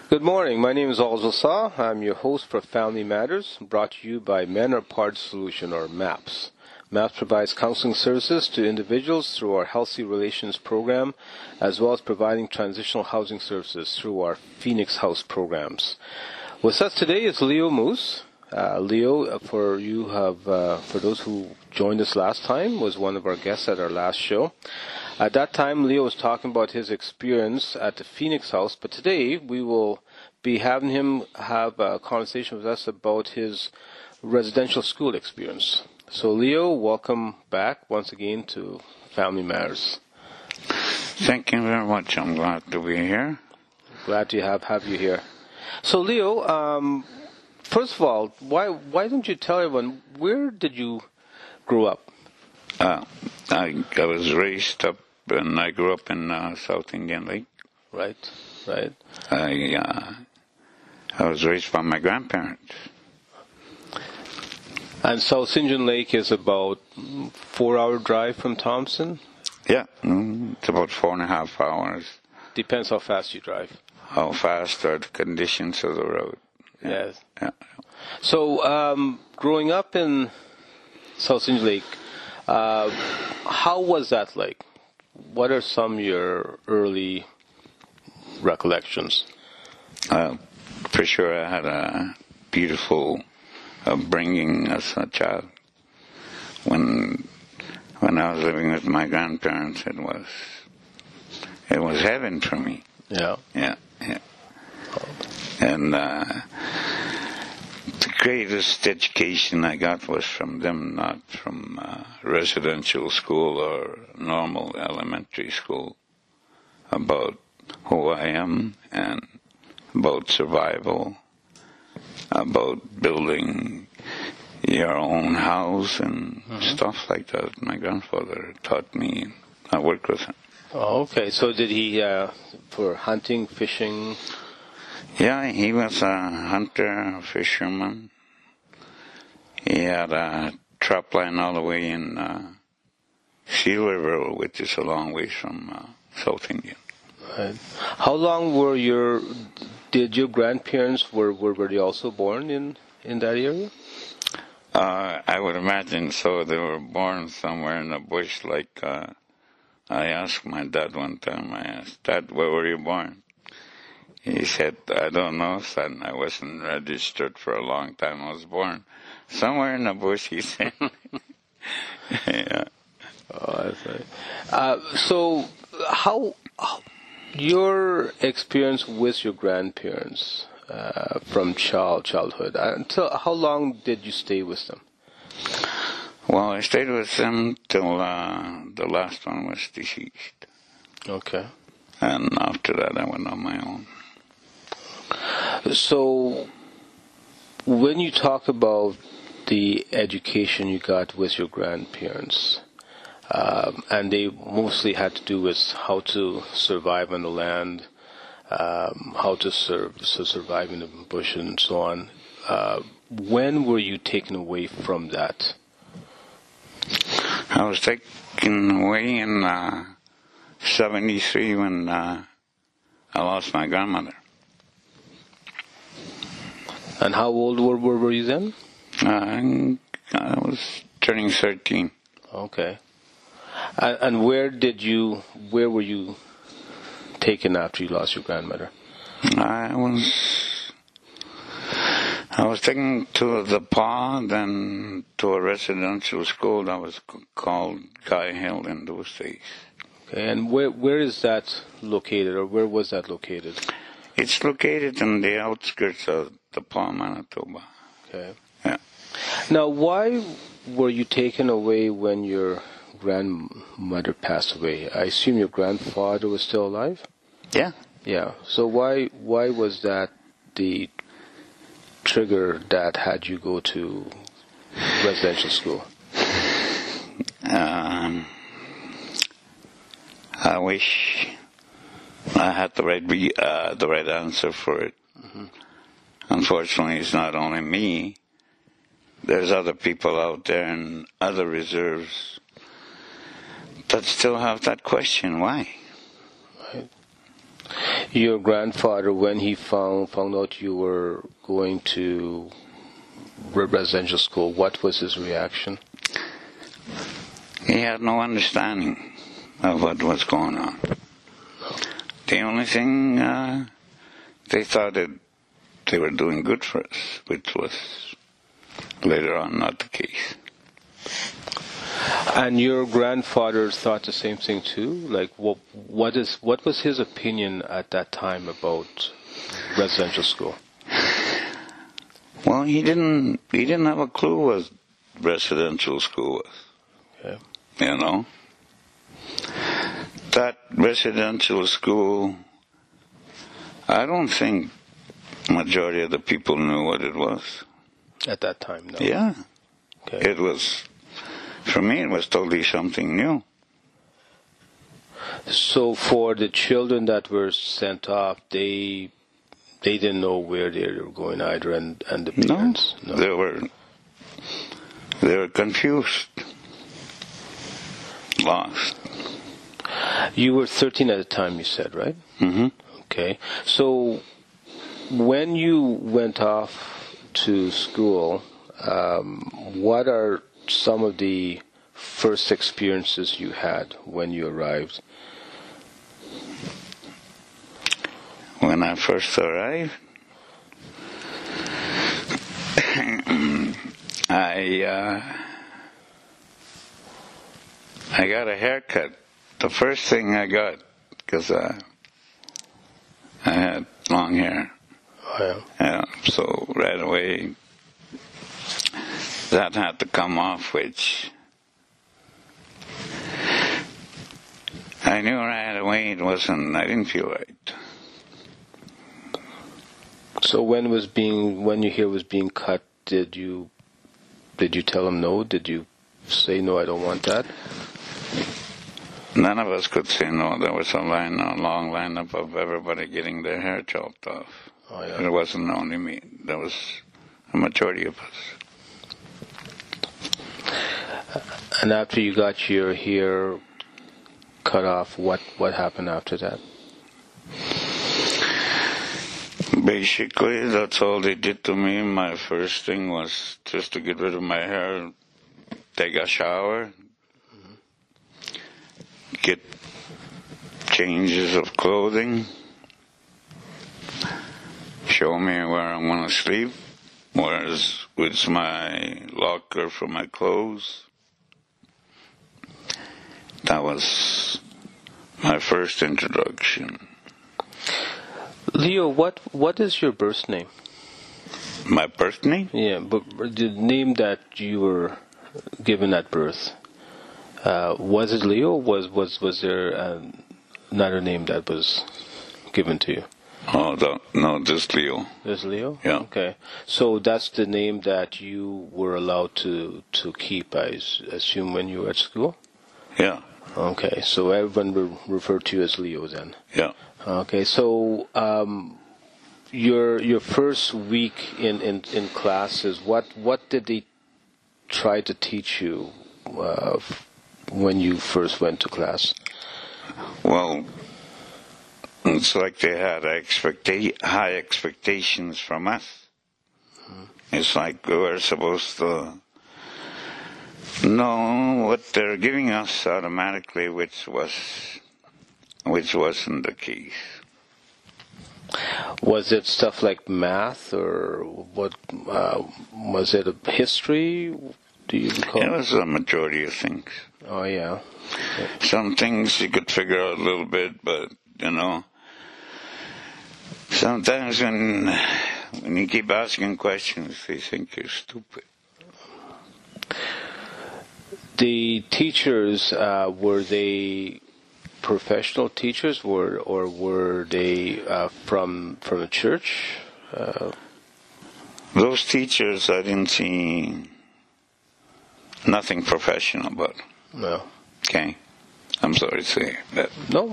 Good morning. My name is Alzo Sa. I'm your host for Family Matters, brought to you by Men Are Part Solution, or MAPS. MAPS provides counseling services to individuals through our Healthy Relations program, as well as providing transitional housing services through our Phoenix House programs. With us today is Leo Moose. Leo, for those who joined us last time, was one of our guests at our last show. At that time, Leo was talking about his experience at the Phoenix House, but today we will be having him have a conversation with us about his residential school experience. So, Leo, welcome back once again to Family Matters. Thank you very much. I'm glad to be here. Glad to have you here. So, Leo, first of all, why don't you tell everyone, where did you grow up? I was raised up, and I grew up in South Indian Lake. Right. I was raised by my grandparents. And South Indian Lake is about 4-hour drive from Thompson? Yeah, it's about 4.5 hours. Depends how fast you drive. How fast are the conditions of the road? Yes. Yeah. So, growing up in South Indian Lake, how was that like? What are some of your early recollections? For sure, I had a beautiful upbringing as a child. When I was living with my grandparents, it was heaven for me. Yeah. And the greatest education I got was from them, not from residential school or normal elementary school, about who I am and about survival, about building your own house and stuff like that. My grandfather taught me. I worked with him. Oh, okay. So did he, for hunting, fishing? Yeah, he was a hunter, a fisherman. He had a trap line all the way in Sealerville, which is a long way from South Indian. Right. How long did your grandparents, were they also born in that area? I would imagine so. They were born somewhere in the bush. Like I asked my dad one time, I asked, Dad, where were you born? He said, I don't know, son. I wasn't registered for a long time. I was born somewhere in the bush, he said. Yeah. Oh, that's right. So, how your experience with your grandparents from childhood, until how long did you stay with them? Well, I stayed with them till the last one was deceased. Okay. And after that, I went on my own. So, when you talk about the education you got with your grandparents, and they mostly had to do with how to survive on the land, how to survive in the bush and so on, when were you taken away from that? I was taken away in 73 when I lost my grandmother. And how old were you then? I was turning 13. Okay. And where were you taken after you lost your grandmother? I was taken to the PA, then to a residential school that was called Guy Hill in those days. Okay, and where is that located, or where was that located? It's located in the outskirts of the PA, Manitoba. Okay. Yeah. Now, why were you taken away when your grandmother passed away? I assume your grandfather was still alive? Yeah. Yeah. So why was that the trigger that had you go to residential school? I wish I had the right answer for it. Mm-hmm. Unfortunately, it's not only me. There's other people out there in other reserves that still have that question. Why? Right. Your grandfather, when he found out you were going to residential school, what was his reaction? He had no understanding of what was going on. The only thing, they thought that they were doing good for us, which was later on not the case. And your grandfather thought the same thing too? Like, what was his opinion at that time about residential school? Well, he didn't have a clue what residential school was. Okay. You know? That residential school, I don't think majority of the people knew what it was. At that time, no? Yeah. Okay. It was, for me, it was totally something new. So for the children that were sent off, they didn't know where they were going either, and the parents? No. They were confused. Lost. You were 13 at the time, you said, right? Mm-hmm. Okay. So when you went off to school, what are some of the first experiences you had when you arrived? When I first arrived, I got a haircut. The first thing I got, because I had long hair. Oh, yeah. So right away, that had to come off, which I knew right away I didn't feel right. So when your hair was being cut, did you tell him no? Did you say no, I don't want that? None of us could say no. There was a long lineup of everybody getting their hair chopped off. Oh, yeah. It wasn't only me. There was a majority of us. And after you got your hair cut off, what happened after that? Basically, that's all they did to me. My first thing was just to get rid of my hair, take a shower, get changes of clothing, show me where I'm going to sleep, where's my locker for my clothes. That was my first introduction. Leo, what is your birth name? My birth name? Yeah, but the name that you were given at birth, was it Leo? Was there another name that was given to you? Oh, no, just Leo. Just Leo? Yeah. Okay. So that's the name that you were allowed to keep, I assume, when you were at school? Yeah. Okay, so everyone will refer to you as Leo then? Yeah. Okay, so your first week in classes, what did they try to teach you when you first went to class? Well, it's like they had high expectations from us. It's like we were supposed to know what they're giving us automatically, which wasn't the case. Was it stuff like math, or what? Was it a history? Do you recall? It was a majority of things. Oh, yeah. Some things you could figure out a little bit, but, sometimes when you keep asking questions, they think you're stupid. The teachers, were they professional teachers, or were they from a church? Those teachers, I didn't see nothing professional about. No. Okay? I'm sorry to say that. No.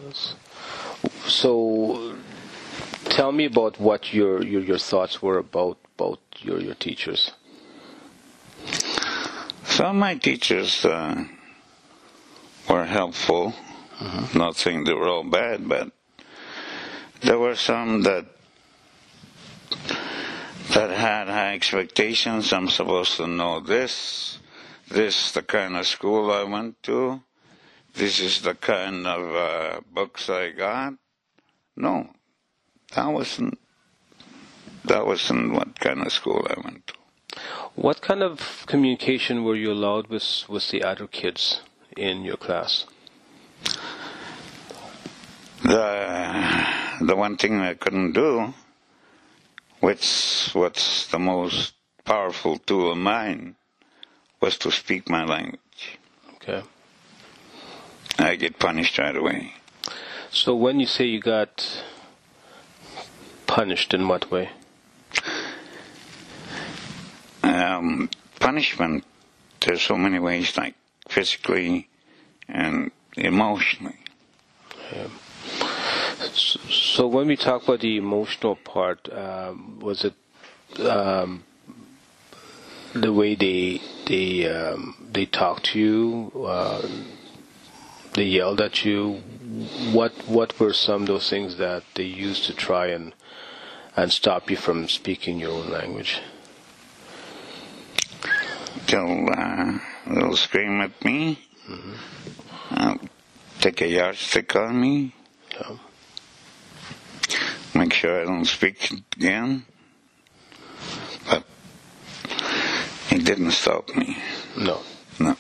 So, tell me about what your thoughts were about your teachers. Some of my teachers were helpful. Mm-hmm. Not saying they were all bad, but There were some that had high expectations. I'm supposed to know this. This is the kind of school I went to. This is the kind of books I got. No, that wasn't what kind of school I went to. What kind of communication were you allowed with the other kids in your class? The one thing I couldn't do, what's the most powerful tool of mine, was to speak my language. Okay. I get punished right away. So when you say you got punished, in what way? Punishment, there's so many ways, like physically and emotionally. Yeah. So when we talk about the emotional part, was it the way they talked to you? They yelled at you. What were some of those things that they used to try and stop you from speaking your own language? They'll scream at me. Take a yardstick on me. Yeah. Make sure I don't speak again. But it didn't stop me. No. No.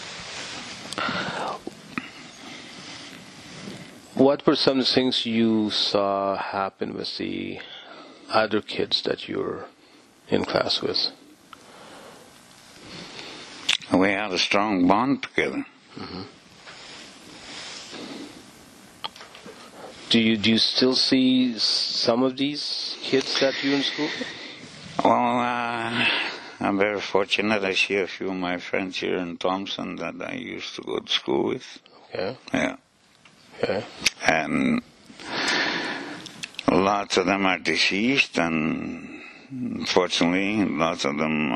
What were some of the things you saw happen with the other kids that you were in class with? We had a strong bond together. Mm-hmm. Do you still see some of these kids that you're in school with? Well, I'm very fortunate. I see a few of my friends here in Thompson that I used to go to school with. Okay. Yeah. Okay. And lots of them are deceased, and unfortunately, lots of them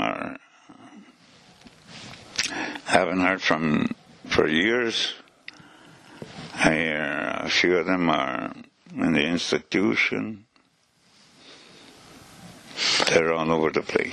haven't heard from for years. I hear a few of them are in the institution. They're all over the place.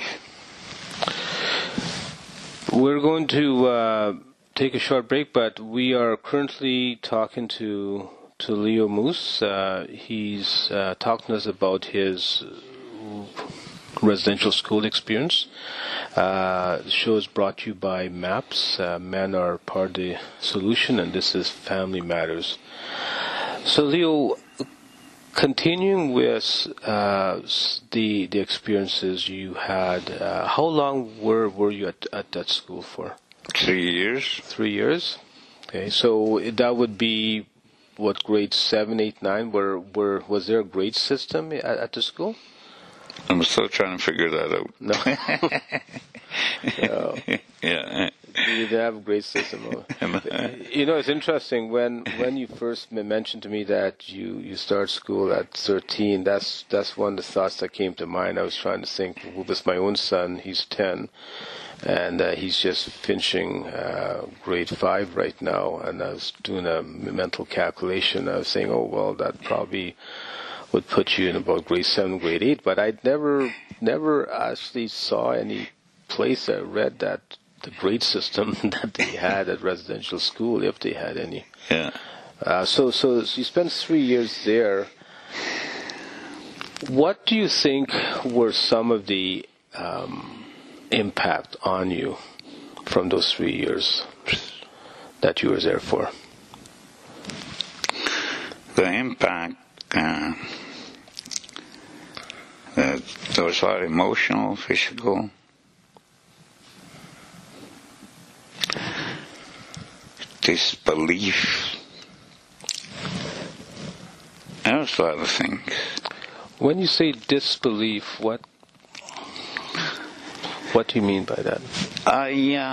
We're going to take a short break, but we are currently talking to Leo Moose. He's talking to us about his residential school experience. The show is brought to you by MAPS. Men are part of the solution, and this is Family Matters. So, Leo, continuing with the experiences you had, how long were you at that school for? 3 years. 3 years. Okay, so that would be what, grade 7, 8, 9? Was there a grade system at the school? I'm still trying to figure that out. No. No. Yeah. You didn't have a grade system. You know, it's interesting when you first mentioned to me that you start school at 13. That's one of the thoughts that came to mind. I was trying to think with my own son. He's 10, and he's just finishing grade 5 right now. And I was doing a mental calculation. I was saying, oh well, that probably would put you in about grade 7, grade 8. But I never actually saw any place I read that the grade system that they had at residential school, if they had any. Yeah. So you spent 3 years there. What do you think were some of the impact on you from those 3 years that you were there for? The impact, there was a lot of emotional, physical. Disbelief. There was a lot of things. When you say disbelief, what do you mean by that? I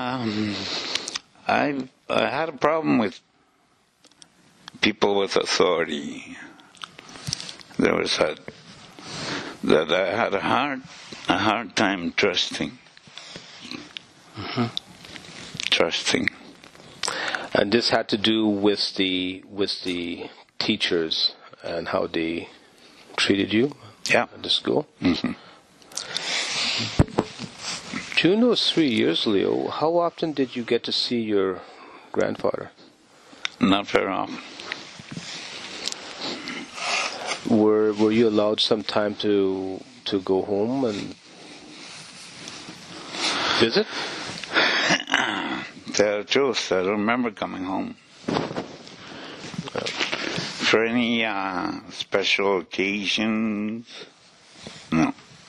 had a problem with people with authority. There was that I had a hard time trusting. Mm-hmm. Trusting. And this had to do with the teachers and how they treated you Yeah. at the school. Mm-hmm. During those 3 years, Leo, how often did you get to see your grandfather? Not very often. Were you allowed some time to go home and visit? Tell the truth, I don't remember coming home. For any special occasions, no.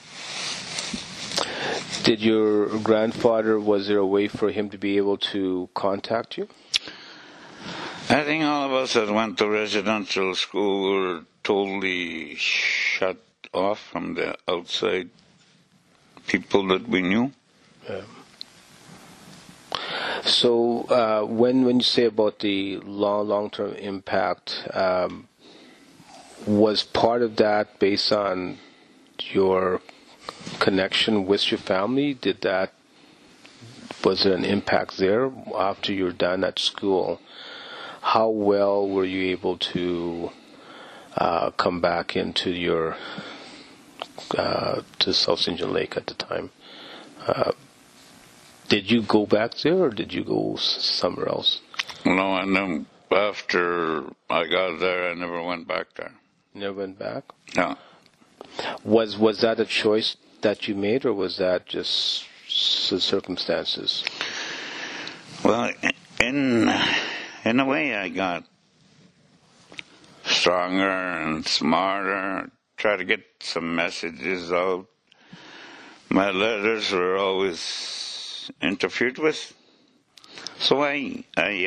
Did your grandfather, was there a way for him to be able to contact you? I think all of us that went to residential school were totally shut off from the outside people that we knew. Yeah. So when you say about the long-term impact, was part of that based on your connection with your family? Was there an impact there after you're done at school? How well were you able to come back into your to South St. John Lake at the time? Did you go back there, or did you go somewhere else? No, I know. After I got there, I never went back there. Never went back? No. Was that a choice that you made, or was that just circumstances? Well, in a way, I got stronger and smarter, try to get some messages out. My letters were always interfered with. So I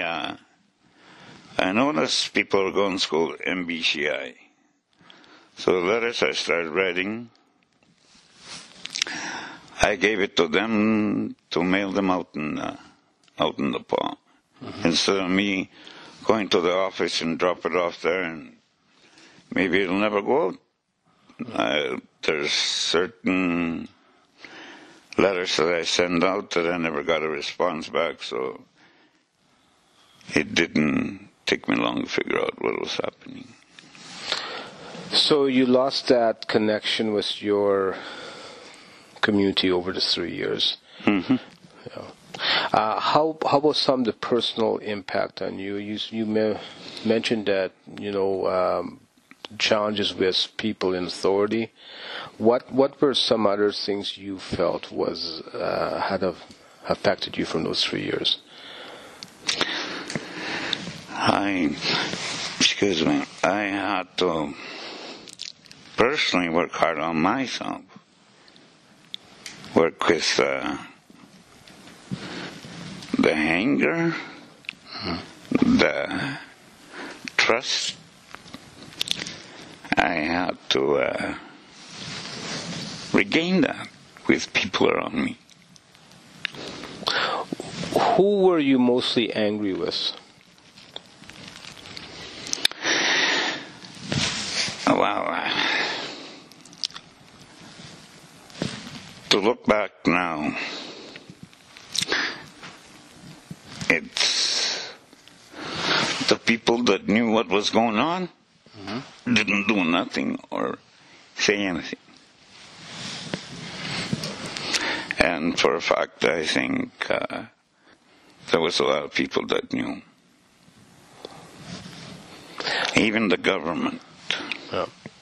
noticed people were going to school at MBCI. So the letters I started writing, I gave it to them to mail them out in the paw. Mm-hmm. Instead of me going to the office and drop it off there and maybe it'll never go out. There's certain letters that I send out that I never got a response back, so it didn't take me long to figure out what was happening. So you lost that connection with your community over the 3 years. Mm-hmm. Yeah. How about some of the personal impact on you? You mentioned that challenges with people in authority. What were some other things you felt had affected you from those 3 years? I had to personally work hard on myself. Work with the anger, the trust. I had to regain that with people around me. Who were you mostly angry with? Well, to look back now, it's the people that knew what was going on, didn't do nothing or say anything. And for a fact, I think there was a lot of people that knew. Even the government. Yeah.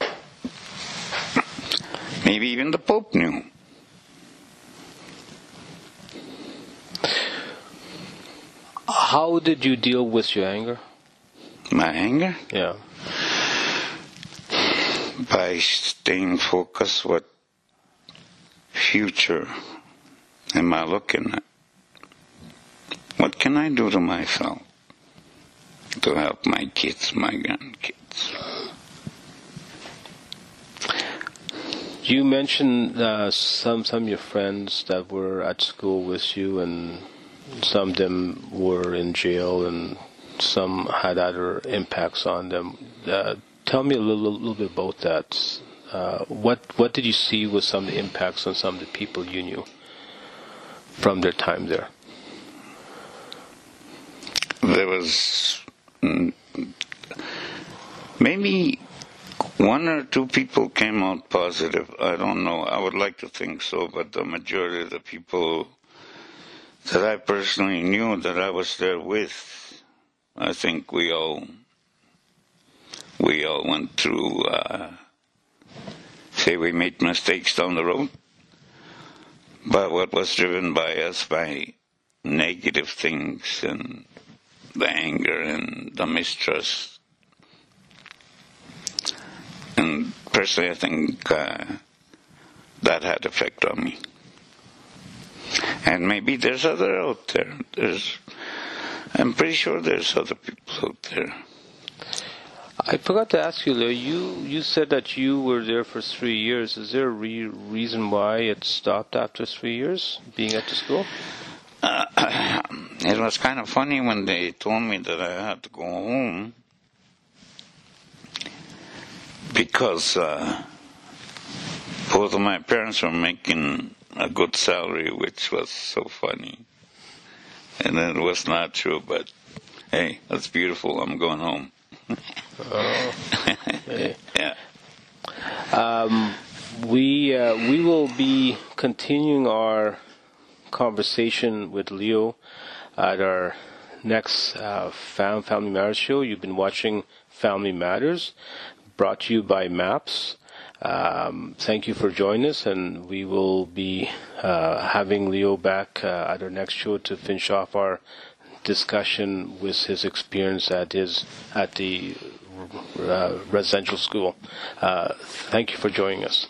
Maybe even the Pope knew. How did you deal with your anger? My anger? Yeah. By staying focused, what future am I looking at? What can I do to myself to help my kids, my grandkids? You mentioned some of your friends that were at school with you, and some of them were in jail, and some had other impacts on them. Tell me a little bit about that. What did you see with some of the impacts on some of the people you knew from their time there? There was maybe One or two people came out positive. I don't know. I would like to think so, but the majority of the people that I personally knew that I was there with, I think we all went through, say we made mistakes down the road, but what was driven by us by negative things and the anger and the mistrust. And personally, I think that had effect on me. And maybe there's other out there. I'm pretty sure there's other people out there. I forgot to ask you, Leo, you said that you were there for 3 years. Is there a reason why it stopped after 3 years, being at the school? It was kind of funny when they told me that I had to go home, because both of my parents were making a good salary, which was so funny. And it was not true, but hey, that's beautiful. I'm going home. Oh, okay. Yeah. We will be continuing our conversation with Leo at our next Family Matters show. You've been watching Family Matters, brought to you by MAPS. Thank you for joining us, and we will be having Leo back at our next show to finish off our discussion with his experience at the residential school. Thank you for joining us.